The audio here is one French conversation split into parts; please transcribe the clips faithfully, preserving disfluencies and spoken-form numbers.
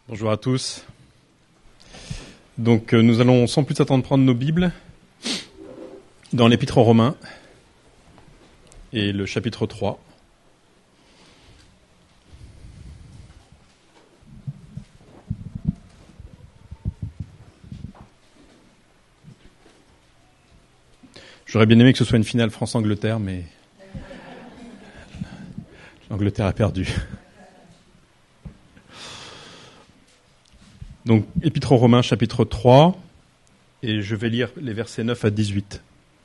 Bonjour à tous. Donc euh, nous allons sans plus attendre prendre nos Bibles dans l'Épître aux Romains et le chapitre trois. J'aurais bien aimé que ce soit une finale France-Angleterre, mais l'Angleterre a perdu. Donc, Épître aux Romains, chapitre trois, et je vais lire les versets neuf à dix-huit.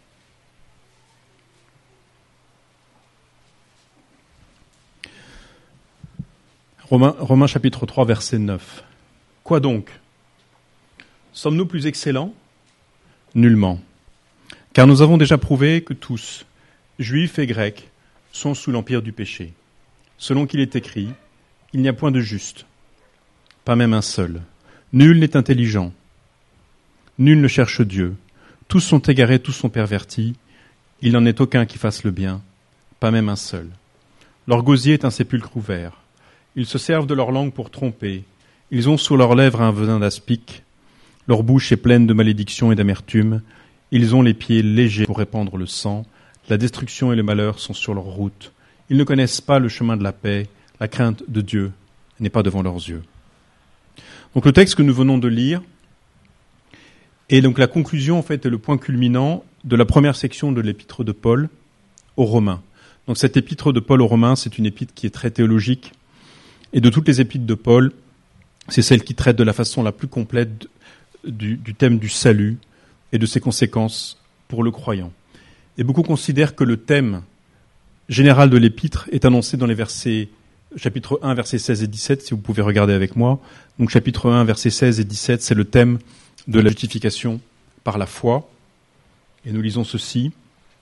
Romains, Romains, chapitre trois, verset neuf. Quoi donc ? Sommes-nous plus excellents ? Nullement. Car nous avons déjà prouvé que tous, juifs et grecs, sont sous l'empire du péché. Selon qu'il est écrit, il n'y a point de juste, pas même un seul. Nul n'est intelligent, nul ne cherche Dieu. Tous sont égarés, tous sont pervertis. Il n'en est aucun qui fasse le bien, pas même un seul. Leur gosier est un sépulcre ouvert. Ils se servent de leur langue pour tromper. Ils ont sur leurs lèvres un venin d'aspic. Leur bouche est pleine de malédiction et d'amertume. Ils ont les pieds légers pour répandre le sang. La destruction et le malheur sont sur leur route. Ils ne connaissent pas le chemin de la paix. La crainte de Dieu n'est pas devant leurs yeux. Donc le texte que nous venons de lire est donc la conclusion, en fait, et le point culminant de la première section de l'épître de Paul aux Romains. Donc cette épître de Paul aux Romains, c'est une épître qui est très théologique, et de toutes les épîtres de Paul, c'est celle qui traite de la façon la plus complète du, du thème du salut et de ses conséquences pour le croyant. Et beaucoup considèrent que le thème général de l'épître est annoncé dans les versets chapitre un, versets seize et dix-sept, si vous pouvez regarder avec moi. Donc chapitre un, versets seize et dix-sept, c'est le thème de la justification par la foi. Et nous lisons ceci.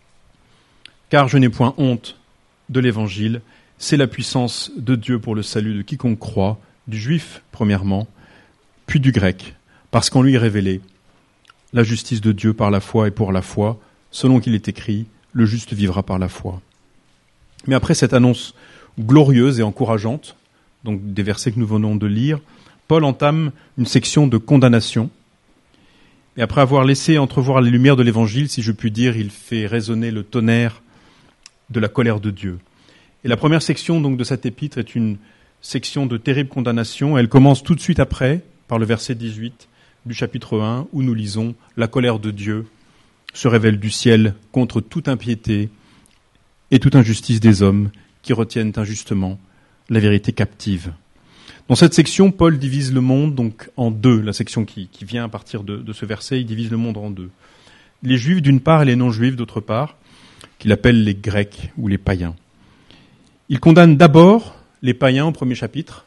« Car je n'ai point honte de l'Évangile, c'est la puissance de Dieu pour le salut de quiconque croit, du juif premièrement, puis du grec, parce qu'en lui est révélée la justice de Dieu par la foi et pour la foi, selon qu'il est écrit, le juste vivra par la foi. » Mais après cette annonce glorieuse et encourageante, donc des versets que nous venons de lire, Paul entame une section de condamnation. Et après avoir laissé entrevoir les lumières de l'Évangile, si je puis dire, il fait résonner le tonnerre de la colère de Dieu. Et la première section donc de cette épître est une section de terrible condamnation. Elle commence tout de suite après, par le verset dix-huit du chapitre un, où nous lisons « La colère de Dieu se révèle du ciel contre toute impiété et toute injustice des hommes, qui retiennent injustement la vérité captive. » Dans cette section, Paul divise le monde donc en deux. La section qui, qui vient à partir de, de ce verset, il divise le monde en deux. Les Juifs d'une part et les non-Juifs d'autre part, qu'il appelle les Grecs ou les païens. Il condamne d'abord les païens au premier chapitre,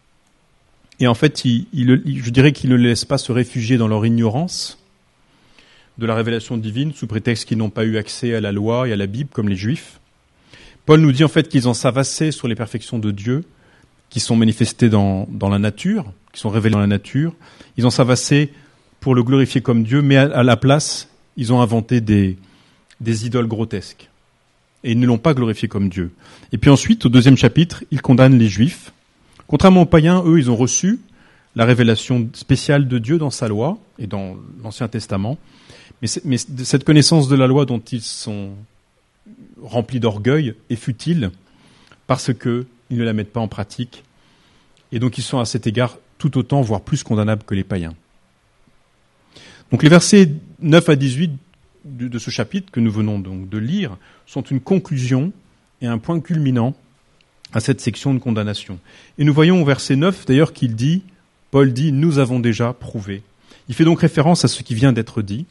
et en fait, il, il, je dirais qu'il ne les laisse pas se réfugier dans leur ignorance de la révélation divine, sous prétexte qu'ils n'ont pas eu accès à la loi et à la Bible comme les Juifs. Paul nous dit en fait qu'ils ont savassé sur les perfections de Dieu, qui sont manifestées dans, dans la nature, qui sont révélées dans la nature. Ils ont savassé pour le glorifier comme Dieu, mais à, à la place, ils ont inventé des, des idoles grotesques. Et ils ne l'ont pas glorifié comme Dieu. Et puis ensuite, au deuxième chapitre, ils condamnent les Juifs. Contrairement aux païens, eux, ils ont reçu la révélation spéciale de Dieu dans sa loi et dans l'Ancien Testament. Mais, mais cette connaissance de la loi dont ils sont remplis d'orgueil est futile parce qu'ils ne la mettent pas en pratique. Et donc ils sont à cet égard tout autant, voire plus condamnables que les païens. Donc les versets neuf à dix-huit de ce chapitre que nous venons donc de lire sont une conclusion et un point culminant à cette section de condamnation. Et nous voyons au verset neuf d'ailleurs qu'il dit, Paul dit, nous avons déjà prouvé. Il fait donc référence à ce qui vient d'être dit.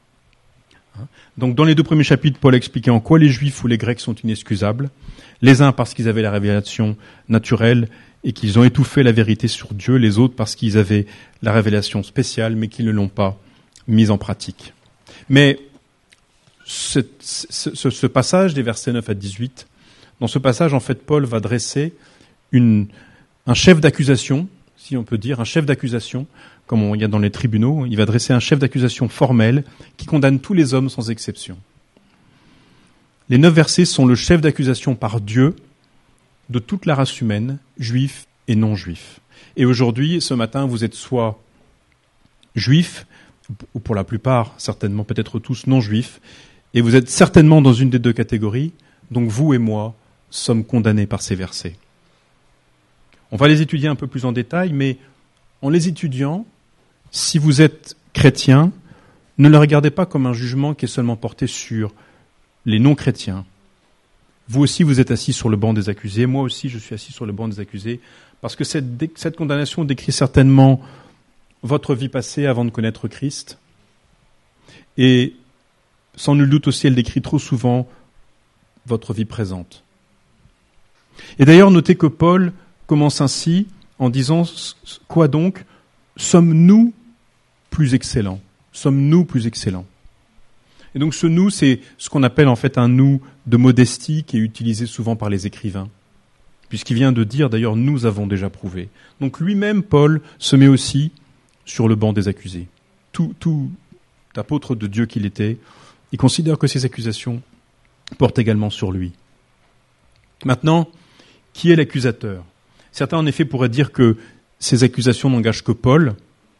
Donc dans les deux premiers chapitres, Paul expliquait en quoi les Juifs ou les Grecs sont inexcusables. Les uns parce qu'ils avaient la révélation naturelle et qu'ils ont étouffé la vérité sur Dieu. Les autres parce qu'ils avaient la révélation spéciale mais qu'ils ne l'ont pas mise en pratique. Mais ce, ce, ce passage des versets neuf à dix-huit, dans ce passage, en fait, Paul va dresser une, un chef d'accusation, si on peut dire, un chef d'accusation, comme on y a dans les tribunaux, il va dresser un chef d'accusation formel qui condamne tous les hommes sans exception. Les neuf versets sont le chef d'accusation par Dieu de toute la race humaine, juifs et non-juifs. Et aujourd'hui, ce matin, vous êtes soit juifs, ou pour la plupart, certainement, peut-être tous non-juifs, et vous êtes certainement dans une des deux catégories, donc vous et moi sommes condamnés par ces versets. On va les étudier un peu plus en détail, mais en les étudiant, si vous êtes chrétien, ne le regardez pas comme un jugement qui est seulement porté sur les non-chrétiens. Vous aussi, vous êtes assis sur le banc des accusés. Moi aussi, je suis assis sur le banc des accusés. Parce que cette, cette condamnation décrit certainement votre vie passée avant de connaître Christ. Et sans nul doute aussi, elle décrit trop souvent votre vie présente. Et d'ailleurs, notez que Paul commence ainsi en disant « Quoi donc ? Sommes-nous plus excellents ? Sommes-nous plus excellents ?» Et donc ce « nous », c'est ce qu'on appelle en fait un « nous » de modestie qui est utilisé souvent par les écrivains. Puisqu'il vient de dire, d'ailleurs, « nous avons déjà prouvé ». Donc lui-même, Paul, se met aussi sur le banc des accusés. Tout, tout apôtre de Dieu qu'il était, il considère que ces accusations portent également sur lui. Maintenant, qui est l'accusateur ? Certains, en effet, pourraient dire que ces accusations n'engagent que Paul.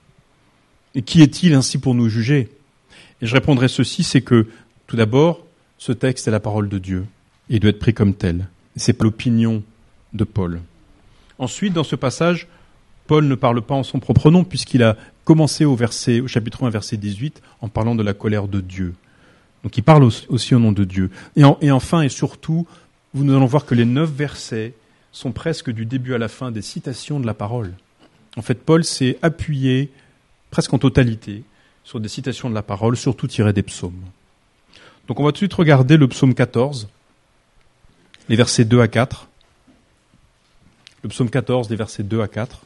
Et qui est-il ainsi pour nous juger ? Et je répondrai ceci, c'est que, tout d'abord, ce texte est la parole de Dieu, et il doit être pris comme tel. C'est pas l'opinion de Paul. Ensuite, dans ce passage, Paul ne parle pas en son propre nom, puisqu'il a commencé au, verset, au chapitre un, verset dix-huit, en parlant de la colère de Dieu. Donc il parle aussi au nom de Dieu. Et, en, et enfin et surtout, nous allons voir que les neuf versets sont presque du début à la fin des citations de la parole. En fait, Paul s'est appuyé presque en totalité sur des citations de la parole, surtout tirées des psaumes. Donc on va tout de suite regarder le psaume quatorze, les versets deux à quatre. Le psaume quatorze, les versets deux à quatre.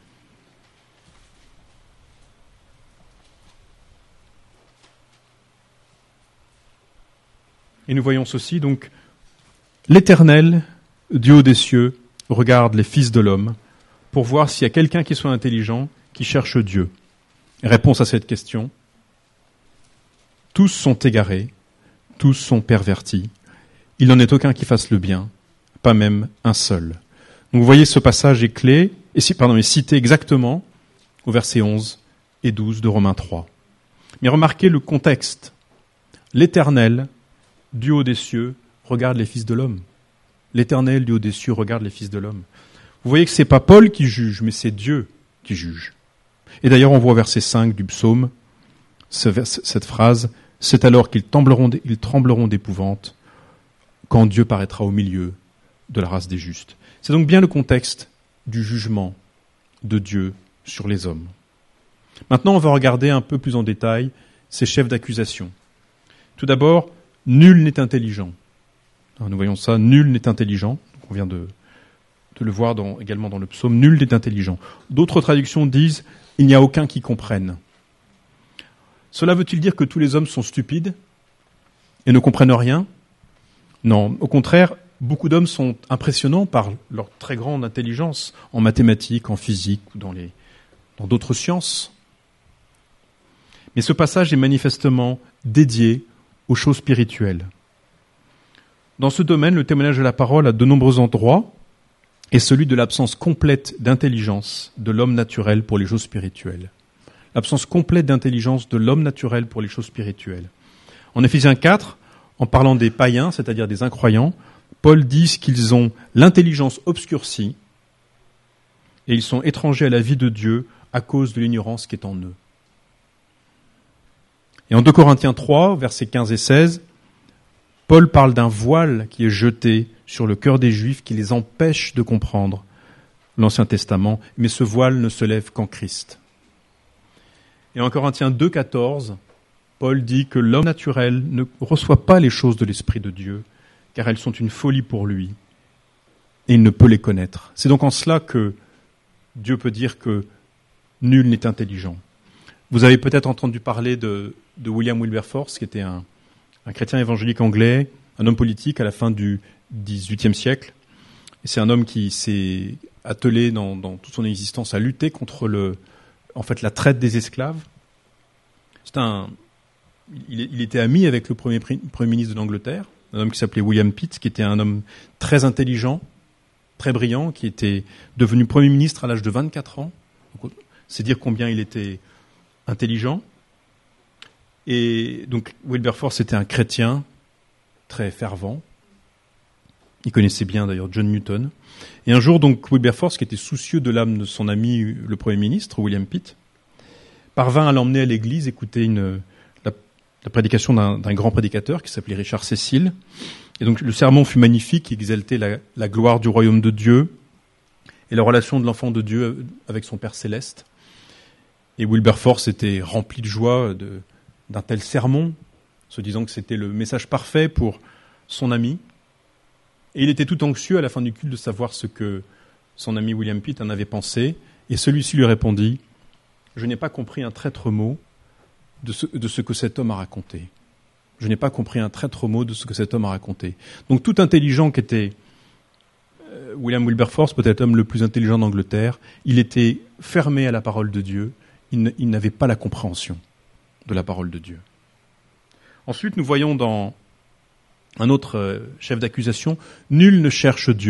Et nous voyons ceci, donc, l'Éternel, du haut des cieux, regarde les fils de l'homme pour voir s'il y a quelqu'un qui soit intelligent, qui cherche Dieu. Réponse à cette question. Tous sont égarés, tous sont pervertis. Il n'en est aucun qui fasse le bien, pas même un seul. Donc vous voyez, ce passage est clé, et pardon, est cité exactement au verset onze et douze de Romains trois. Mais remarquez le contexte. L'Éternel, du haut des cieux, regarde les fils de l'homme. L'Éternel, du haut des cieux, regarde les fils de l'homme. Vous voyez que c'est pas Paul qui juge, mais c'est Dieu qui juge. Et d'ailleurs, on voit au verset cinq du psaume, ce vers, cette phrase, « C'est alors qu'ils trembleront, ils trembleront d'épouvante quand Dieu paraîtra au milieu de la race des justes. » C'est donc bien le contexte du jugement de Dieu sur les hommes. Maintenant, on va regarder un peu plus en détail ces chefs d'accusation. Tout d'abord, nul n'est intelligent. Nous voyons ça, nul n'est intelligent. On vient de, de le voir dans, également dans le psaume, nul n'est intelligent. D'autres traductions disent, il n'y a aucun qui comprenne. Cela veut-il dire que tous les hommes sont stupides et ne comprennent rien ? Non, au contraire, beaucoup d'hommes sont impressionnants par leur très grande intelligence en mathématiques, en physique ou dans les, dans d'autres sciences. Mais ce passage est manifestement dédié aux choses spirituelles. Dans ce domaine, le témoignage de la parole à de nombreux endroits est celui de l'absence complète d'intelligence de l'homme naturel pour les choses spirituelles. L'absence complète d'intelligence de l'homme naturel pour les choses spirituelles. En Éphésiens quatre, en parlant des païens, c'est-à-dire des incroyants, Paul dit qu'ils ont l'intelligence obscurcie et ils sont étrangers à la vie de Dieu à cause de l'ignorance qui est en eux. Et en deux Corinthiens trois, versets quinze et seize, Paul parle d'un voile qui est jeté sur le cœur des Juifs qui les empêche de comprendre l'Ancien Testament, mais ce voile ne se lève qu'en Christ. Et en Corinthiens deux, quatorze, Paul dit que l'homme naturel ne reçoit pas les choses de l'Esprit de Dieu, car elles sont une folie pour lui, et il ne peut les connaître. C'est donc en cela que Dieu peut dire que nul n'est intelligent. Vous avez peut-être entendu parler de, de William Wilberforce, qui était un, un chrétien évangélique anglais, un homme politique à la fin du dix-huitième siècle. Et c'est un homme qui s'est attelé dans, dans toute son existence à lutter contre le, en fait, la traite des esclaves. C'est un, il, il était ami avec le premier, premier ministre de l'Angleterre, un homme qui s'appelait William Pitt, qui était un homme très intelligent, très brillant, qui était devenu Premier ministre à l'âge de vingt-quatre ans. Donc, c'est dire combien il était intelligent. Et donc Wilberforce était un chrétien très fervent. Il connaissait bien d'ailleurs John Newton. Et un jour, donc, Wilberforce, qui était soucieux de l'âme de son ami, le Premier ministre, William Pitt, parvint à l'emmener à l'église, écouter une, la, la prédication d'un, d'un grand prédicateur qui s'appelait Richard Cecil. Et donc, le sermon fut magnifique, il exaltait la, la gloire du royaume de Dieu et la relation de l'enfant de Dieu avec son Père céleste. Et Wilberforce était rempli de joie de, d'un tel sermon, se disant que c'était le message parfait pour son ami. Et il était tout anxieux à la fin du culte de savoir ce que son ami William Pitt en avait pensé. Et celui-ci lui répondit « Je n'ai pas compris un traître mot de ce, de ce que cet homme a raconté. Je n'ai pas compris un traître mot de ce que cet homme a raconté. » Donc tout intelligent qu'était euh, William Wilberforce, peut-être l'homme le plus intelligent d'Angleterre, il était fermé à la parole de Dieu. Il, ne, il n'avait pas la compréhension de la parole de Dieu. Ensuite, nous voyons dans un autre chef d'accusation, « Nul ne cherche Dieu ».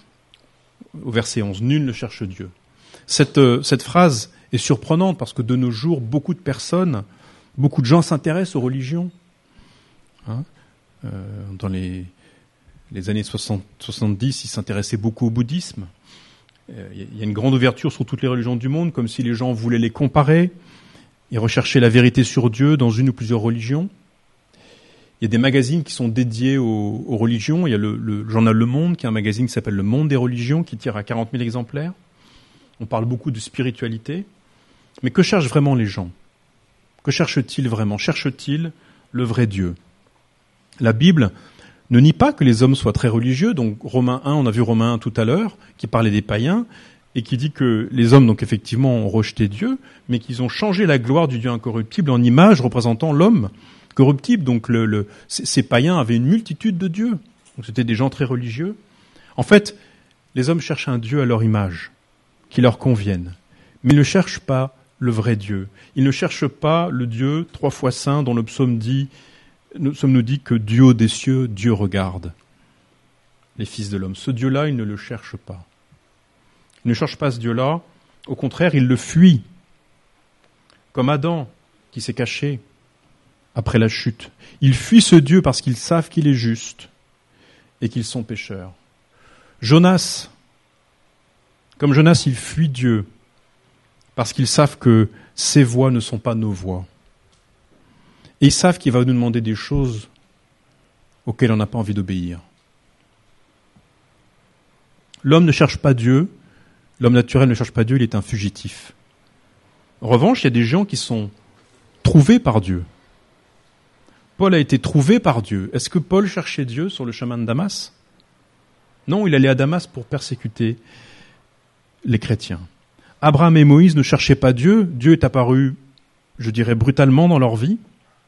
Au verset onze, « Nul ne cherche Dieu ». Cette, cette phrase est surprenante parce que de nos jours, beaucoup de personnes, beaucoup de gens s'intéressent aux religions. Hein euh, dans les, les années soixante, soixante-dix, ils s'intéressaient beaucoup au bouddhisme. Euh, il y a une grande ouverture sur toutes les religions du monde, comme si les gens voulaient les comparer et rechercher la vérité sur Dieu dans une ou plusieurs religions. Il y a des magazines qui sont dédiés aux, aux religions. Il y a le, le journal Le Monde, qui est un magazine qui s'appelle Le Monde des religions, qui tire à quarante mille exemplaires. On parle beaucoup de spiritualité. Mais que cherchent vraiment les gens ? Que cherchent-ils vraiment ? Cherchent-ils le vrai Dieu ? La Bible ne nie pas que les hommes soient très religieux. Donc Romains un, on a vu Romains un tout à l'heure, qui parlait des païens, et qui dit que les hommes, donc effectivement, ont rejeté Dieu, mais qu'ils ont changé la gloire du Dieu incorruptible en image représentant l'homme corruptible. Donc le, le, ces païens avaient une multitude de dieux. Donc c'était des gens très religieux. En fait, les hommes cherchent un Dieu à leur image, qui leur convienne. Mais ils ne cherchent pas le vrai Dieu. Ils ne cherchent pas le Dieu trois fois saint dont le psaume dit, le psaume nous dit que du haut des cieux, Dieu regarde les fils de l'homme. Ce Dieu-là, ils ne le cherchent pas. Ils ne cherchent pas ce Dieu-là. Au contraire, ils le fuient. Comme Adam, qui s'est caché après la chute. Ils fuient ce Dieu parce qu'ils savent qu'il est juste et qu'ils sont pécheurs. Jonas, comme Jonas, il fuit Dieu parce qu'ils savent que ses voies ne sont pas nos voies. Et ils savent qu'il va nous demander des choses auxquelles on n'a pas envie d'obéir. L'homme ne cherche pas Dieu, l'homme naturel ne cherche pas Dieu, il est un fugitif. En revanche, il y a des gens qui sont trouvés par Dieu. Paul a été trouvé par Dieu. Est-ce que Paul cherchait Dieu sur le chemin de Damas ? Non, il allait à Damas pour persécuter les chrétiens. Abraham et Moïse ne cherchaient pas Dieu. Dieu est apparu, je dirais, brutalement dans leur vie.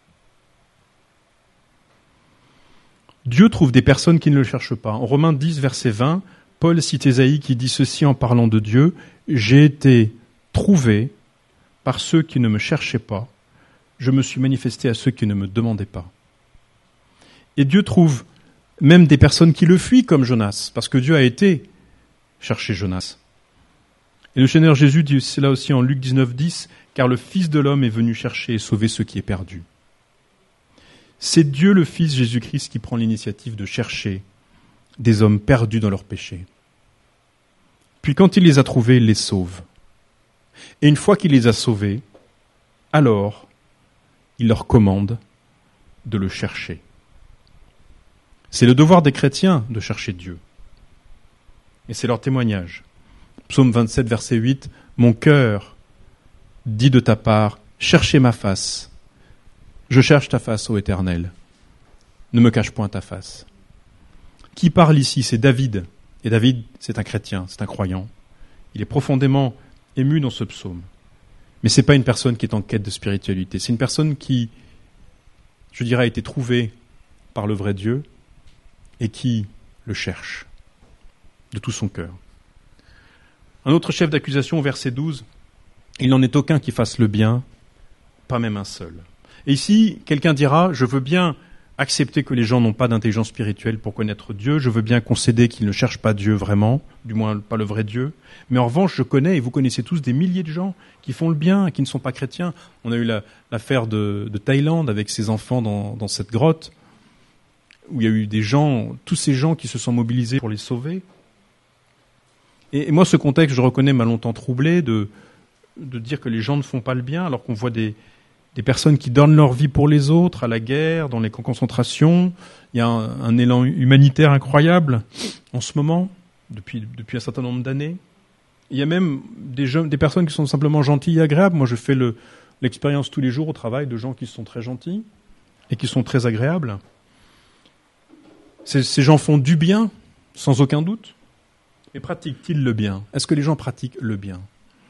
Dieu trouve des personnes qui ne le cherchent pas. En Romains dix, verset vingt, Paul cite Ésaïe qui dit ceci en parlant de Dieu, « J'ai été trouvé par ceux qui ne me cherchaient pas. Je me suis manifesté à ceux qui ne me demandaient pas. » Et Dieu trouve même des personnes qui le fuient comme Jonas, parce que Dieu a été chercher Jonas. Et le Seigneur Jésus dit cela aussi en Luc dix-neuf, dix, « Car le Fils de l'homme est venu chercher et sauver ce qui est perdu. » C'est Dieu le Fils Jésus-Christ qui prend l'initiative de chercher des hommes perdus dans leurs péchés. Puis quand il les a trouvés, il les sauve. Et une fois qu'il les a sauvés, alors il leur commande de le chercher. C'est le devoir des chrétiens de chercher Dieu. Et c'est leur témoignage. Psaume vingt-sept, verset huit, « Mon cœur dit de ta part, cherchez ma face. Je cherche ta face, ô Éternel. Ne me cache point ta face. » Qui parle ici ? C'est David. Et David, c'est un chrétien, c'est un croyant. Il est profondément ému dans ce psaume. Mais ce n'est pas une personne qui est en quête de spiritualité. C'est une personne qui, je dirais, a été trouvée par le vrai Dieu et qui le cherche de tout son cœur. Un autre chef d'accusation, au verset douze, « Il n'en est aucun qui fasse le bien, pas même un seul. » Et ici, quelqu'un dira, « Je veux bien accepter que les gens n'ont pas d'intelligence spirituelle pour connaître Dieu. Je veux bien concéder qu'ils ne cherchent pas Dieu vraiment, du moins pas le vrai Dieu. Mais en revanche, je connais, et vous connaissez tous, des milliers de gens qui font le bien et qui ne sont pas chrétiens. On a eu la, l'affaire de, de Thaïlande avec ces enfants dans, dans cette grotte, où il y a eu des gens, tous ces gens qui se sont mobilisés pour les sauver. Et, et moi, ce contexte, je reconnais, m'a longtemps troublé de, de dire que les gens ne font pas le bien, alors qu'on voit des... Des personnes qui donnent leur vie pour les autres, à la guerre, dans les camps de concentration. Il y a un, un élan humanitaire incroyable en ce moment, depuis, depuis un certain nombre d'années. Il y a même des, jeunes, des personnes qui sont simplement gentilles et agréables. Moi, je fais le, l'expérience tous les jours au travail de gens qui sont très gentils et qui sont très agréables. Ces, ces gens font du bien, sans aucun doute. Mais pratiquent-ils le bien ? Est-ce que les gens pratiquent le bien ?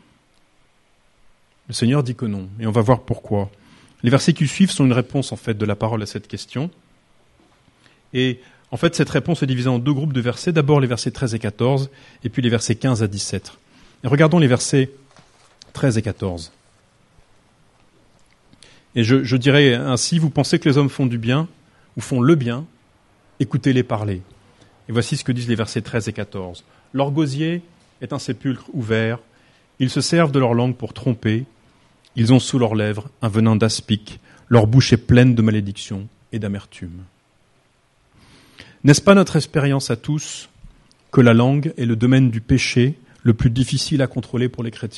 Le Seigneur dit que non, et on va voir pourquoi. Les versets qui suivent sont une réponse en fait de la parole à cette question. Et en fait, cette réponse est divisée en deux groupes de versets. D'abord les versets treize et quatorze, et puis les versets quinze à dix-sept. Et regardons les versets treize et quatorze. Et je, je dirais ainsi, vous pensez que les hommes font du bien, ou font le bien, écoutez-les parler. Et voici ce que disent les versets treize et quatorze. Leur gosier est un sépulcre ouvert, ils se servent de leur langue pour tromper, ils ont sous leurs lèvres un venin d'aspic, leur bouche est pleine de malédiction et d'amertume. N'est-ce pas notre expérience à tous que la langue est le domaine du péché le plus difficile à contrôler pour les chrétiens ?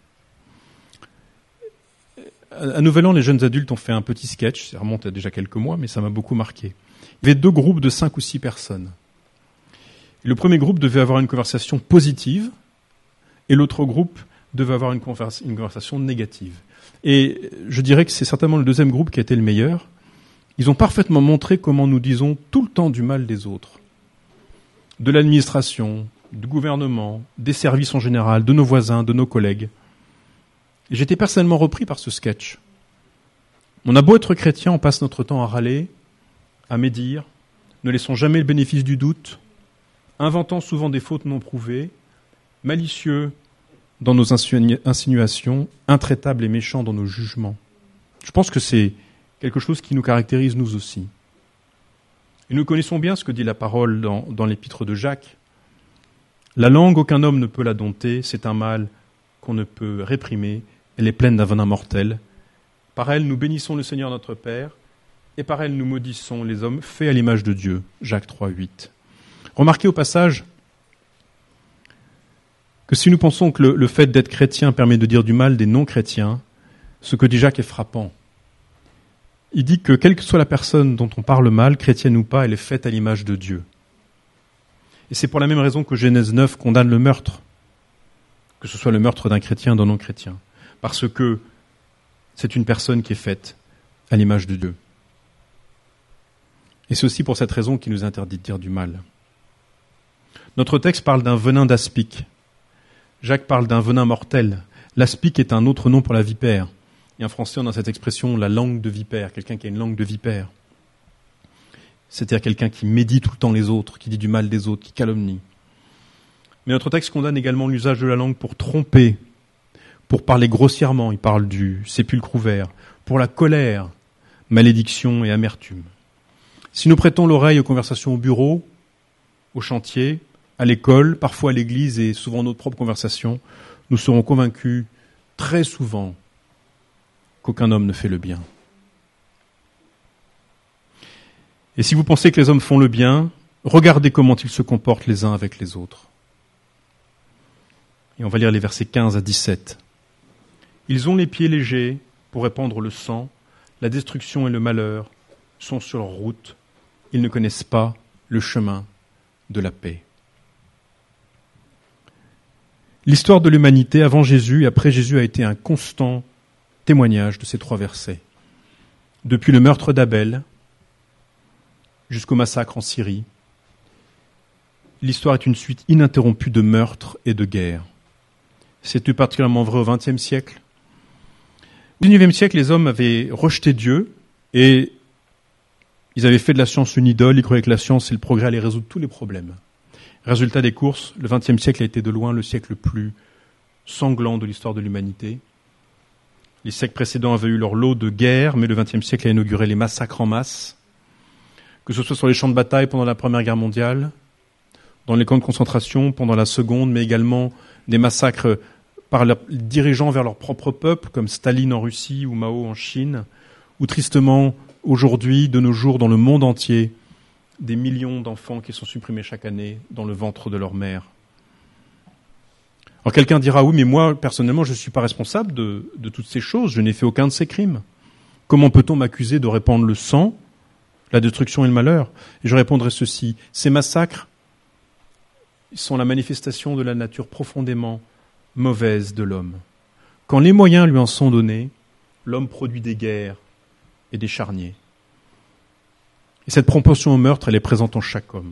À Nouvel An, les jeunes adultes ont fait un petit sketch, ça remonte à déjà quelques mois, mais ça m'a beaucoup marqué. Il y avait deux groupes de cinq ou six personnes. Le premier groupe devait avoir une conversation positive, et l'autre groupe devait avoir une, conversa- une conversation négative. Et je dirais que c'est certainement le deuxième groupe qui a été le meilleur. Ils ont parfaitement montré comment nous disons tout le temps du mal des autres. De l'administration, du gouvernement, des services en général, de nos voisins, de nos collègues. Et j'étais personnellement repris par ce sketch. On a beau être chrétien, on passe notre temps à râler, à médire, ne laissons jamais le bénéfice du doute, inventant souvent des fautes non prouvées, malicieux dans nos insinuations, intraitables et méchants dans nos jugements. Je pense que c'est quelque chose qui nous caractérise nous aussi. Et nous connaissons bien ce que dit la parole dans, dans l'épître de Jacques. La langue, aucun homme ne peut la dompter, c'est un mal qu'on ne peut réprimer, elle est pleine d'un venin mortel. Par elle, nous bénissons le Seigneur notre Père, et par elle, nous maudissons les hommes faits à l'image de Dieu. Jacques trois, huit. Remarquez au passage que si nous pensons que le, le fait d'être chrétien permet de dire du mal des non-chrétiens, ce que dit Jacques est frappant. Il dit que quelle que soit la personne dont on parle mal, chrétienne ou pas, elle est faite à l'image de Dieu. Et c'est pour la même raison que Genèse neuf condamne le meurtre, que ce soit le meurtre d'un chrétien ou d'un non-chrétien, parce que c'est une personne qui est faite à l'image de Dieu. Et c'est aussi pour cette raison qu'il nous interdit de dire du mal. Notre texte parle d'un venin d'aspic. Jacques parle d'un venin mortel. L'aspic est un autre nom pour la vipère. Et en français, on a cette expression, la langue de vipère, quelqu'un qui a une langue de vipère. C'est-à-dire quelqu'un qui médit tout le temps les autres, qui dit du mal des autres, qui calomnie. Mais notre texte condamne également l'usage de la langue pour tromper, pour parler grossièrement. Il parle du sépulcre ouvert, pour la colère, malédiction et amertume. Si nous prêtons l'oreille aux conversations au bureau, au chantier, à l'école, parfois à l'église et souvent notre propre conversation, nous serons convaincus très souvent qu'aucun homme ne fait le bien. Et si vous pensez que les hommes font le bien, regardez comment ils se comportent les uns avec les autres. Et on va lire les versets quinze à dix-sept. Ils ont les pieds légers pour répandre le sang, la destruction et le malheur sont sur leur route, ils ne connaissent pas le chemin de la paix. L'histoire de l'humanité avant Jésus et après Jésus a été un constant témoignage de ces trois versets. Depuis le meurtre d'Abel jusqu'au massacre en Syrie, l'histoire est une suite ininterrompue de meurtres et de guerres. C'était particulièrement vrai au vingtième siècle. Au dix-neuvième siècle, les hommes avaient rejeté Dieu et ils avaient fait de la science une idole, ils croyaient que la science et le progrès allaient résoudre tous les problèmes. Résultat des courses, le vingtième siècle a été de loin le siècle le plus sanglant de l'histoire de l'humanité. Les siècles précédents avaient eu leur lot de guerres, mais le vingtième siècle a inauguré les massacres en masse, que ce soit sur les champs de bataille pendant la Première Guerre mondiale, dans les camps de concentration pendant la Seconde, mais également des massacres par leurs dirigeants vers leur propre peuple, comme Staline en Russie ou Mao en Chine, ou tristement, aujourd'hui, de nos jours, dans le monde entier, des millions d'enfants qui sont supprimés chaque année dans le ventre de leur mère. Alors quelqu'un dira, oui, mais moi, personnellement, je ne suis pas responsable de, de toutes ces choses, je n'ai fait aucun de ces crimes. Comment peut-on m'accuser de répandre le sang, la destruction et le malheur ? Et je répondrai ceci, ces massacres sont la manifestation de la nature profondément mauvaise de l'homme. Quand les moyens lui en sont donnés, l'homme produit des guerres et des charniers. Et cette propension au meurtre, elle est présente en chaque homme.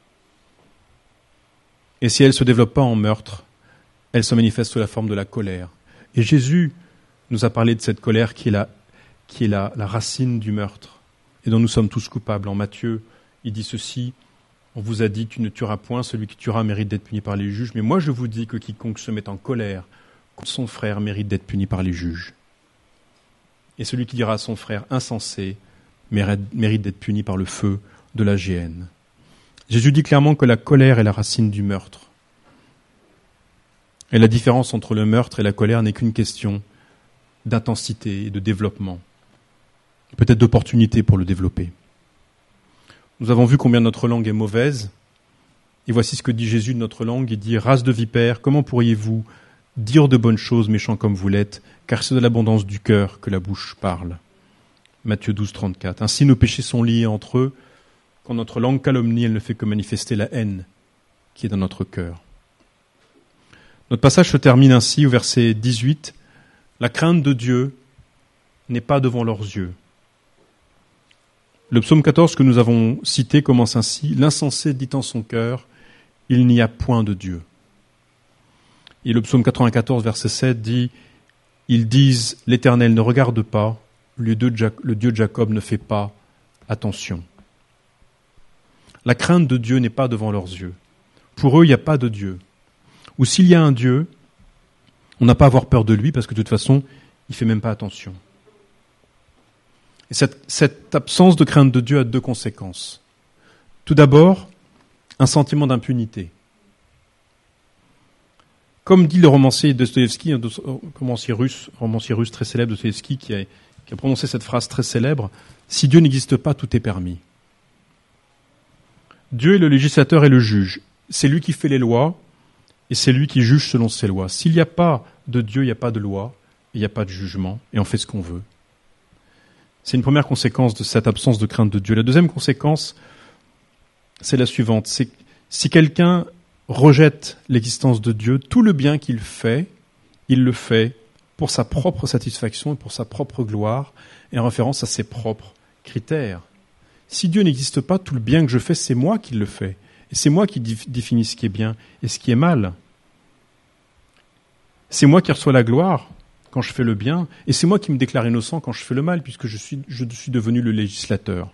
Et si elle ne se développe pas en meurtre, elle se manifeste sous la forme de la colère. Et Jésus nous a parlé de cette colère qui est la, qui est la, la racine du meurtre et dont nous sommes tous coupables. En Matthieu, il dit ceci, on vous a dit, tu ne tueras point, celui qui tuera mérite d'être puni par les juges, mais moi je vous dis que quiconque se met en colère contre son frère mérite d'être puni par les juges. Et celui qui dira à son frère insensé mérite d'être puni par le feu de la géhenne. Jésus dit clairement que la colère est la racine du meurtre. Et la différence entre le meurtre et la colère n'est qu'une question d'intensité et de développement, peut-être d'opportunité pour le développer. Nous avons vu combien notre langue est mauvaise, et voici ce que dit Jésus de notre langue, il dit « Race de vipères, comment pourriez-vous dire de bonnes choses, méchants comme vous l'êtes, car c'est de l'abondance du cœur que la bouche parle. » Matthieu douze, trente-quatre. Ainsi nos péchés sont liés entre eux, quand notre langue calomnie, elle ne fait que manifester la haine qui est dans notre cœur. Notre passage se termine ainsi au verset dix-huit. « La crainte de Dieu n'est pas devant leurs yeux. » Le psaume quatorze que nous avons cité commence ainsi. « L'insensé dit en son cœur, il n'y a point de Dieu. » Et le psaume quatre-vingt-quatorze, verset sept dit « Ils disent, l'Éternel ne regarde pas, le Dieu de Jacob ne fait pas attention. » La crainte de Dieu n'est pas devant leurs yeux. Pour eux, il n'y a pas de Dieu. Ou s'il y a un Dieu, on n'a pas à avoir peur de lui parce que de toute façon, il ne fait même pas attention. Et cette, cette absence de crainte de Dieu a deux conséquences. Tout d'abord, un sentiment d'impunité. Comme dit le romancier Dostoïevski, un romancier russe, romancier russe très célèbre, Dostoïevski, qui a, qui a prononcé cette phrase très célèbre, « Si Dieu n'existe pas, tout est permis ». Dieu est le législateur et le juge. C'est lui qui fait les lois et c'est lui qui juge selon ses lois. S'il n'y a pas de Dieu, il n'y a pas de loi, il n'y a pas de jugement et on fait ce qu'on veut. C'est une première conséquence de cette absence de crainte de Dieu. La deuxième conséquence, c'est la suivante. C'est si quelqu'un rejette l'existence de Dieu, tout le bien qu'il fait, il le fait pour sa propre satisfaction et pour sa propre gloire et en référence à ses propres critères. Si Dieu n'existe pas, tout le bien que je fais, c'est moi qui le fais. Et c'est moi qui définis ce qui est bien et ce qui est mal. C'est moi qui reçois la gloire quand je fais le bien, et c'est moi qui me déclare innocent quand je fais le mal, puisque je suis, je suis devenu le législateur.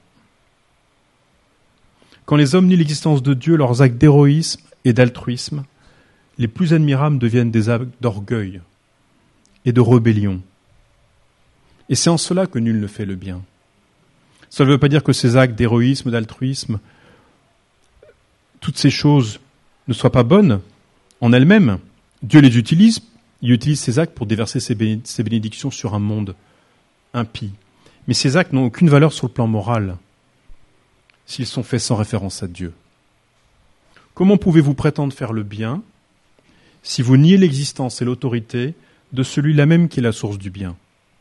Quand les hommes nient l'existence de Dieu, leurs actes d'héroïsme et d'altruisme, les plus admirables deviennent des actes d'orgueil et de rébellion. Et c'est en cela que nul ne fait le bien. Cela ne veut pas dire que ces actes d'héroïsme, d'altruisme, toutes ces choses ne soient pas bonnes en elles-mêmes. Dieu les utilise, il utilise ces actes pour déverser ses bénédictions sur un monde impie. Mais ces actes n'ont aucune valeur sur le plan moral s'ils sont faits sans référence à Dieu. Comment pouvez-vous prétendre faire le bien si vous niez l'existence et l'autorité de celui-là même qui est la source du bien ?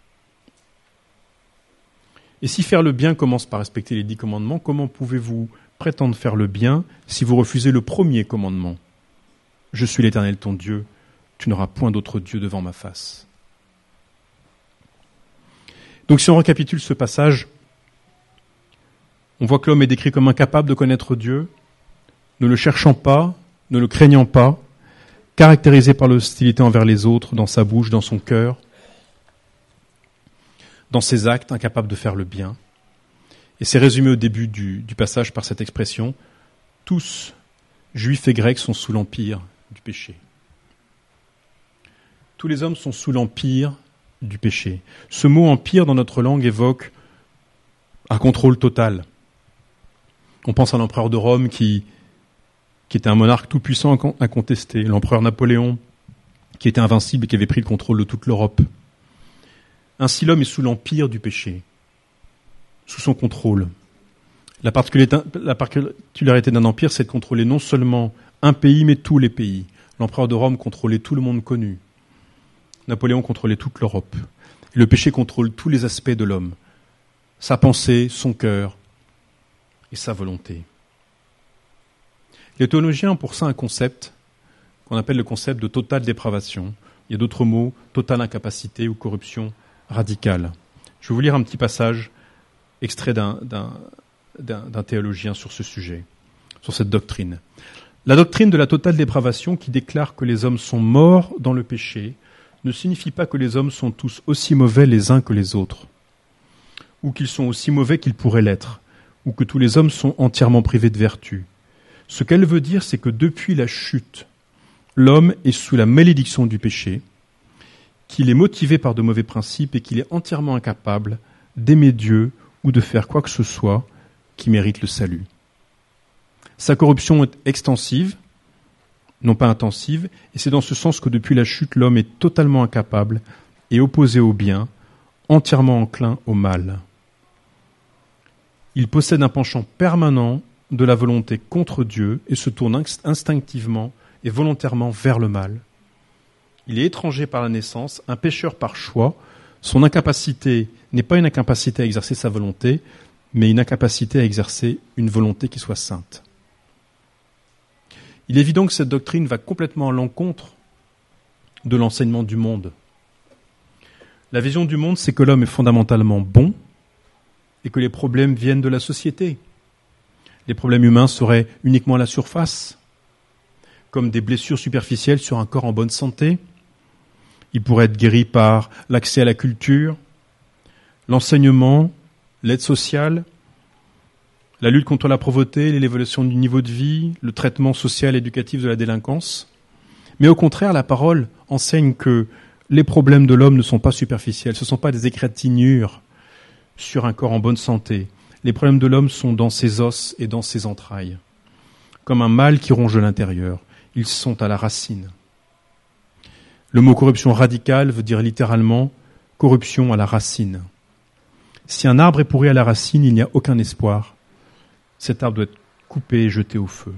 Et si faire le bien commence par respecter les dix commandements, comment pouvez-vous prétendre faire le bien si vous refusez le premier commandement ? Je suis l'Éternel ton Dieu, tu n'auras point d'autre Dieu devant ma face. Donc si on récapitule ce passage, on voit que l'homme est décrit comme incapable de connaître Dieu, ne le cherchant pas, ne le craignant pas, caractérisé par l'hostilité envers les autres, dans sa bouche, dans son cœur, dans ses actes, incapable de faire le bien. Et c'est résumé au début du, du passage par cette expression, tous, juifs et grecs, sont sous l'empire du péché. Tous les hommes sont sous l'empire du péché. Ce mot empire dans notre langue évoque un contrôle total. On pense à l'empereur de Rome qui, qui était un monarque tout-puissant, incontesté. L'empereur Napoléon qui était invincible et qui avait pris le contrôle de toute l'Europe. Ainsi, l'homme est sous l'empire du péché, sous son contrôle. La particularité, la particularité d'un empire, c'est de contrôler non seulement un pays, mais tous les pays. L'empereur de Rome contrôlait tout le monde connu. Napoléon contrôlait toute l'Europe. Et le péché contrôle tous les aspects de l'homme. Sa pensée, son cœur et sa volonté. Les théologiens ont pour ça un concept qu'on appelle le concept de totale dépravation. Il y a d'autres mots, totale incapacité ou corruption radicale. Je vais vous lire un petit passage extrait d'un, d'un, d'un, d'un théologien sur ce sujet, sur cette doctrine. La doctrine de la totale dépravation qui déclare que les hommes sont morts dans le péché ne signifie pas que les hommes sont tous aussi mauvais les uns que les autres, ou qu'ils sont aussi mauvais qu'ils pourraient l'être, ou que tous les hommes sont entièrement privés de vertu. Ce qu'elle veut dire, c'est que depuis la chute, l'homme est sous la malédiction du péché, qu'il est motivé par de mauvais principes et qu'il est entièrement incapable d'aimer Dieu ou de faire quoi que ce soit qui mérite le salut. Sa corruption est extensive, non pas intensive, et c'est dans ce sens que depuis la chute, l'homme est totalement incapable et opposé au bien, entièrement enclin au mal. Il possède un penchant permanent de la volonté contre Dieu et se tourne instinctivement et volontairement vers le mal. Il est étranger par la naissance, un pécheur par choix. Son incapacité n'est pas une incapacité à exercer sa volonté, mais une incapacité à exercer une volonté qui soit sainte. Il est évident que cette doctrine va complètement à l'encontre de l'enseignement du monde. La vision du monde, c'est que l'homme est fondamentalement bon et que les problèmes viennent de la société. Les problèmes humains seraient uniquement à la surface, comme des blessures superficielles sur un corps en bonne santé. Ils pourraient être guéris par l'accès à la culture, l'enseignement, l'aide sociale, la lutte contre la pauvreté, l'élévation du niveau de vie, le traitement social et éducatif de la délinquance. Mais au contraire, la parole enseigne que les problèmes de l'homme ne sont pas superficiels, ce ne sont pas des égratignures sur un corps en bonne santé. Les problèmes de l'homme sont dans ses os et dans ses entrailles, comme un mal qui ronge de l'intérieur. Ils sont à la racine. Le mot corruption radicale veut dire littéralement corruption à la racine. Si un arbre est pourri à la racine, il n'y a aucun espoir. Cet arbre doit être coupé et jeté au feu.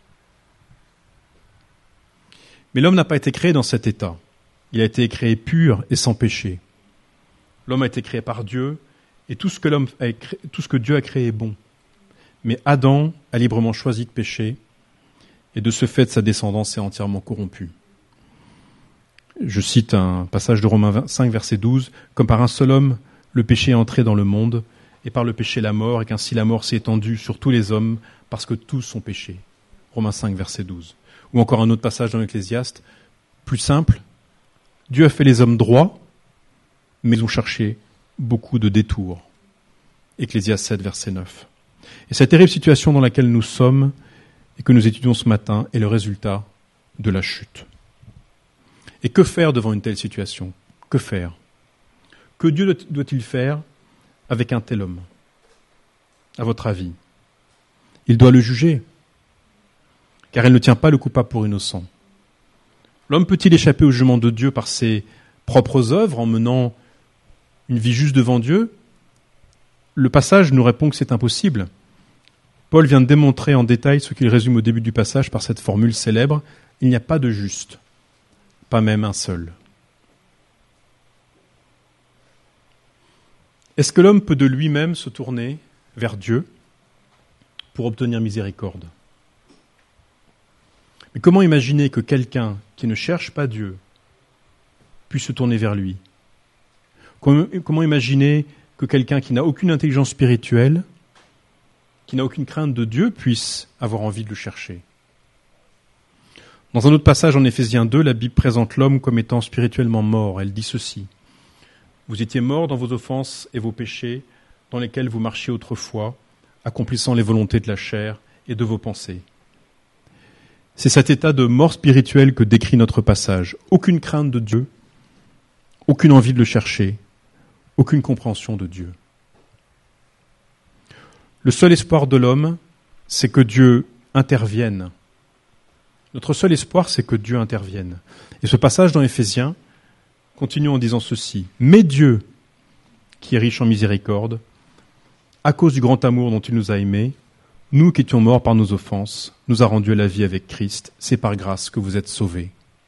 Mais l'homme n'a pas été créé dans cet état. Il a été créé pur et sans péché. L'homme a été créé par Dieu et tout ce que, l'homme a créé, tout ce que Dieu a créé est bon. Mais Adam a librement choisi de pécher et de ce fait, sa descendance est entièrement corrompue. Je cite un passage de Romains cinq, verset douze. « Comme par un seul homme, le péché est entré dans le monde, et par le péché la mort, et qu'ainsi la mort s'est étendue sur tous les hommes, parce que tous ont péché. » Romains cinq, verset douze. Ou encore un autre passage dans l'Ecclésiaste, plus simple. « Dieu a fait les hommes droits, mais ils ont cherché beaucoup de détours. » Ecclésiaste sept, verset neuf. Et cette terrible situation dans laquelle nous sommes, et que nous étudions ce matin, est le résultat de la chute. Et que faire devant une telle situation ? Que faire ? Que Dieu doit-il faire avec un tel homme ? À votre avis ? Il doit le juger, car il ne tient pas le coupable pour innocent. L'homme peut-il échapper au jugement de Dieu par ses propres œuvres en menant une vie juste devant Dieu ? Le passage nous répond que c'est impossible. Paul vient de démontrer en détail ce qu'il résume au début du passage par cette formule célèbre, « Il n'y a pas de juste, pas même un seul. » Est-ce que l'homme peut de lui-même se tourner vers Dieu pour obtenir miséricorde ? Mais comment imaginer que quelqu'un qui ne cherche pas Dieu puisse se tourner vers lui ? Comment imaginer que quelqu'un qui n'a aucune intelligence spirituelle, qui n'a aucune crainte de Dieu, puisse avoir envie de le chercher ? Dans un autre passage en Éphésiens deux, la Bible présente l'homme comme étant spirituellement mort. Elle dit ceci. « Vous étiez morts dans vos offenses et vos péchés, dans lesquels vous marchiez autrefois, accomplissant les volontés de la chair et de vos pensées. » C'est cet état de mort spirituelle que décrit notre passage. Aucune crainte de Dieu, aucune envie de le chercher, aucune compréhension de Dieu. Le seul espoir de l'homme, c'est que Dieu intervienne. Notre seul espoir, c'est que Dieu intervienne. Et ce passage dans Éphésiens continue en disant ceci. « Mais Dieu, qui est riche en miséricorde, à cause du grand amour dont il nous a aimés, nous qui étions morts par nos offenses, nous a rendus à la vie avec Christ. C'est par grâce que vous êtes sauvés. »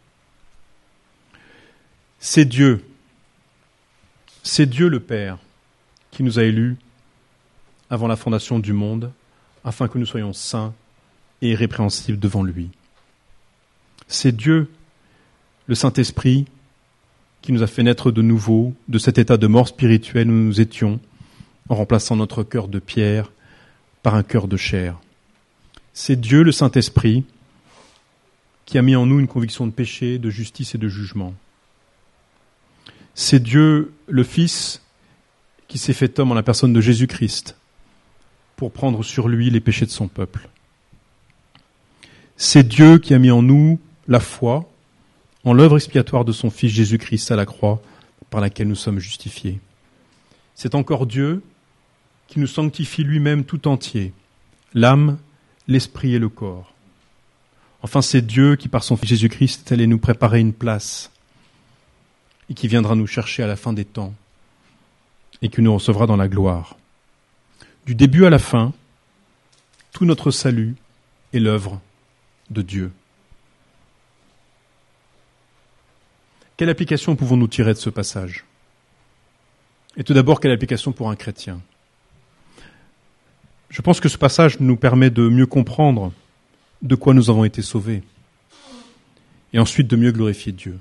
C'est Dieu, c'est Dieu le Père qui nous a élus avant la fondation du monde, afin que nous soyons saints et irrépréhensibles devant lui. C'est Dieu, le Saint-Esprit, qui nous a fait naître de nouveau de cet état de mort spirituelle où nous étions, en remplaçant notre cœur de pierre par un cœur de chair. C'est Dieu, le Saint-Esprit, qui a mis en nous une conviction de péché, de justice et de jugement. C'est Dieu, le Fils, qui s'est fait homme en la personne de Jésus-Christ pour prendre sur lui les péchés de son peuple. C'est Dieu qui a mis en nous la foi en l'œuvre expiatoire de son Fils Jésus-Christ à la croix par laquelle nous sommes justifiés. C'est encore Dieu qui nous sanctifie lui-même tout entier, l'âme, l'esprit et le corps. Enfin, c'est Dieu qui, par son Fils Jésus-Christ, est allé nous préparer une place et qui viendra nous chercher à la fin des temps et qui nous recevra dans la gloire. Du début à la fin, tout notre salut est l'œuvre de Dieu. Quelle application pouvons-nous tirer de ce passage ? Et tout d'abord, quelle application pour un chrétien ? Je pense que ce passage nous permet de mieux comprendre de quoi nous avons été sauvés et ensuite de mieux glorifier Dieu.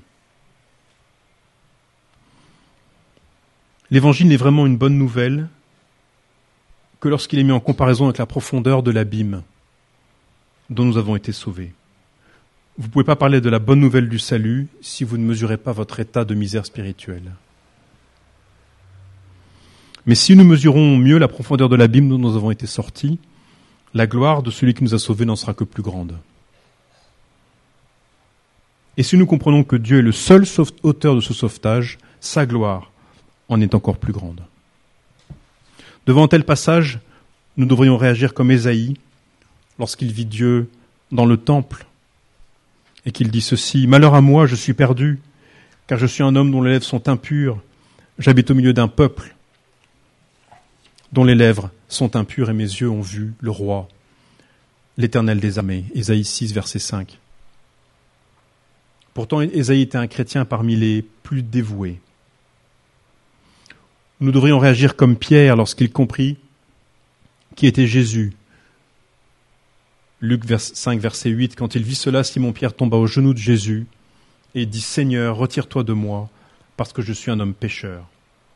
L'Évangile n'est vraiment une bonne nouvelle que lorsqu'il est mis en comparaison avec la profondeur de l'abîme dont nous avons été sauvés. Vous ne pouvez pas parler de la bonne nouvelle du salut si vous ne mesurez pas votre état de misère spirituelle. Mais si nous mesurons mieux la profondeur de l'abîme dont nous avons été sortis, la gloire de celui qui nous a sauvés n'en sera que plus grande. Et si nous comprenons que Dieu est le seul auteur de ce sauvetage, sa gloire en est encore plus grande. Devant un tel passage, nous devrions réagir comme Ésaïe lorsqu'il vit Dieu dans le temple et qu'il dit ceci : « Malheur à moi, je suis perdu, car je suis un homme dont les lèvres sont impures, j'habite au milieu d'un peuple dont les lèvres sont impures et mes yeux ont vu le roi, l'Éternel des armées. » Ésaïe six, verset cinq. Pourtant, Ésaïe était un chrétien parmi les plus dévoués. Nous devrions réagir comme Pierre lorsqu'il comprit qui était Jésus. Luc cinq, verset huit, quand il vit cela, Simon-Pierre tomba aux genoux de Jésus et dit : « Seigneur, retire-toi de moi, parce que je suis un homme pécheur. »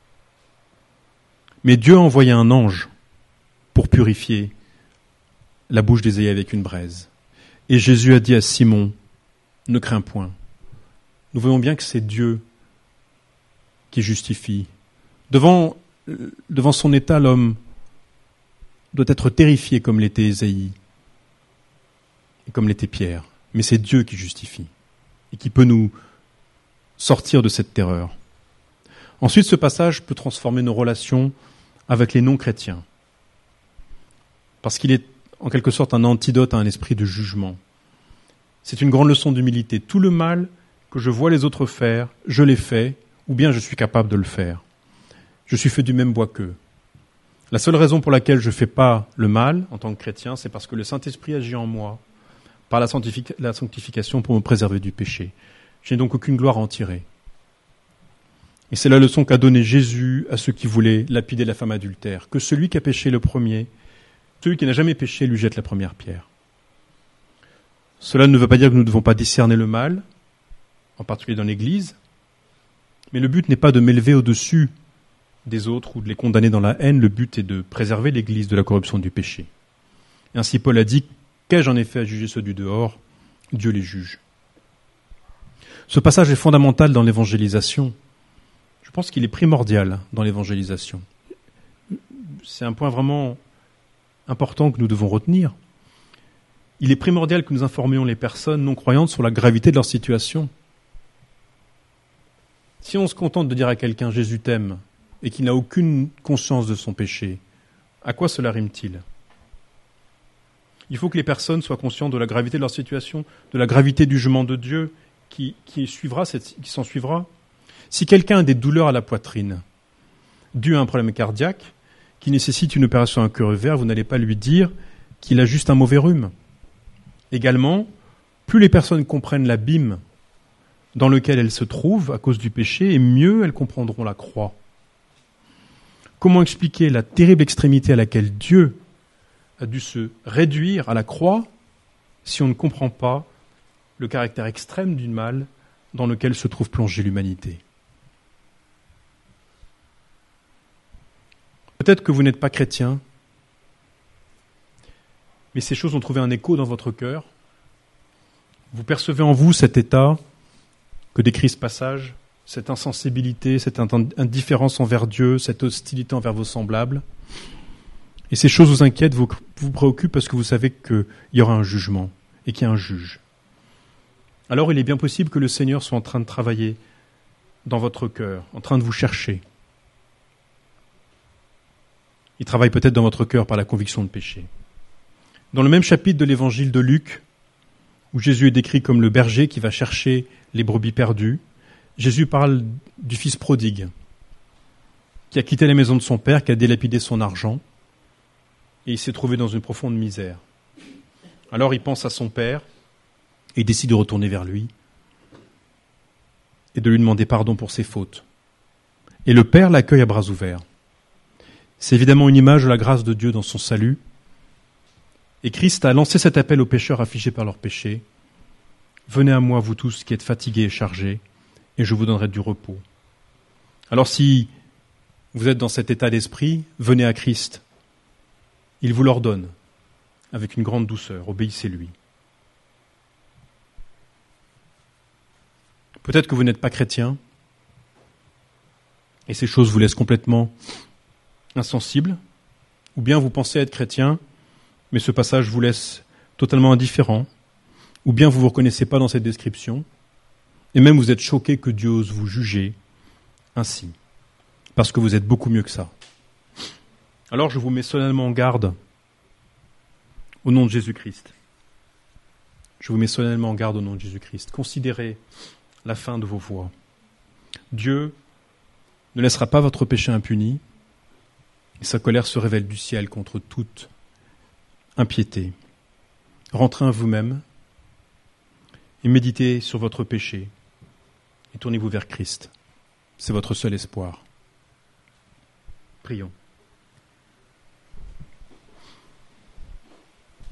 Mais Dieu a envoyé un ange pour purifier la bouche d'Ésaïe avec une braise. Et Jésus a dit à Simon : « Ne crains point. » Nous voyons bien que c'est Dieu qui justifie. Devant, devant son état, l'homme doit être terrifié comme l'était Ésaïe et comme l'était Pierre. Mais c'est Dieu qui justifie et qui peut nous sortir de cette terreur. Ensuite, ce passage peut transformer nos relations avec les non-chrétiens, parce qu'il est en quelque sorte un antidote à un esprit de jugement. C'est une grande leçon d'humilité. Tout le mal que je vois les autres faire, je l'ai fait, ou bien je suis capable de le faire. Je suis fait du même bois qu'eux. La seule raison pour laquelle je ne fais pas le mal en tant que chrétien, c'est parce que le Saint-Esprit agit en moi par la sanctific- la sanctification pour me préserver du péché. Je n'ai donc aucune gloire à en tirer. Et c'est la leçon qu'a donnée Jésus à ceux qui voulaient lapider la femme adultère, que celui qui a péché le premier, celui qui n'a jamais péché, lui jette la première pierre. Cela ne veut pas dire que nous ne devons pas discerner le mal, en particulier dans l'Église, mais le but n'est pas de m'élever au-dessus des autres ou de les condamner dans la haine, le but est de préserver l'Église de la corruption du péché. Et ainsi Paul a dit : « Qu'ai-je en effet à juger ceux du dehors ? Dieu les juge. » Ce passage est fondamental dans l'évangélisation. Je pense qu'il est primordial dans l'évangélisation. C'est un point vraiment important que nous devons retenir. Il est primordial que nous informions les personnes non croyantes sur la gravité de leur situation. Si on se contente de dire à quelqu'un « Jésus t'aime » et qu'il n'a aucune conscience de son péché, à quoi cela rime-t-il ? Il faut que les personnes soient conscientes de la gravité de leur situation, de la gravité du jugement de Dieu qui, qui suivra, cette, qui s'en suivra. Si quelqu'un a des douleurs à la poitrine, dû à un problème cardiaque, qui nécessite une opération à cœur ouvert, vous n'allez pas lui dire qu'il a juste un mauvais rhume. Également, plus les personnes comprennent l'abîme dans lequel elles se trouvent à cause du péché, et mieux elles comprendront la croix. Comment expliquer la terrible extrémité à laquelle Dieu a dû se réduire à la croix si on ne comprend pas le caractère extrême du mal dans lequel se trouve plongée l'humanité? Peut-être que vous n'êtes pas chrétien, mais ces choses ont trouvé un écho dans votre cœur. Vous percevez en vous cet état que décrit ce passage, cette insensibilité, cette indifférence envers Dieu, cette hostilité envers vos semblables. Et ces choses vous inquiètent, vous, vous préoccupent parce que vous savez qu'il y aura un jugement et qu'il y a un juge. Alors il est bien possible que le Seigneur soit en train de travailler dans votre cœur, en train de vous chercher. Il travaille peut-être dans votre cœur par la conviction de péché. Dans le même chapitre de l'évangile de Luc, où Jésus est décrit comme le berger qui va chercher les brebis perdues, Jésus parle du fils prodigue, qui a quitté la maison de son père, qui a dilapidé son argent, et il s'est trouvé dans une profonde misère. Alors il pense à son père, et il décide de retourner vers lui, et de lui demander pardon pour ses fautes. Et le père l'accueille à bras ouverts. C'est évidemment une image de la grâce de Dieu dans son salut. Et Christ a lancé cet appel aux pécheurs affligés par leurs péchés. « Venez à moi, vous tous qui êtes fatigués et chargés, et je vous donnerai du repos. » Alors si vous êtes dans cet état d'esprit, venez à Christ. Il vous l'ordonne, avec une grande douceur, obéissez-lui. Peut-être que vous n'êtes pas chrétien, et ces choses vous laissent complètement insensible, ou bien vous pensez être chrétien, mais ce passage vous laisse totalement indifférent, ou bien vous ne vous reconnaissez pas dans cette description, et même vous êtes choqué que Dieu ose vous juger ainsi, parce que vous êtes beaucoup mieux que ça. Alors je vous mets solennellement en garde, au nom de Jésus-Christ. Je vous mets solennellement en garde au nom de Jésus-Christ. Considérez la fin de vos voies. Dieu ne laissera pas votre péché impuni, et sa colère se révèle du ciel contre toute impiété. Rentrez en vous-même et méditez sur votre péché et tournez-vous vers Christ. C'est votre seul espoir. Prions.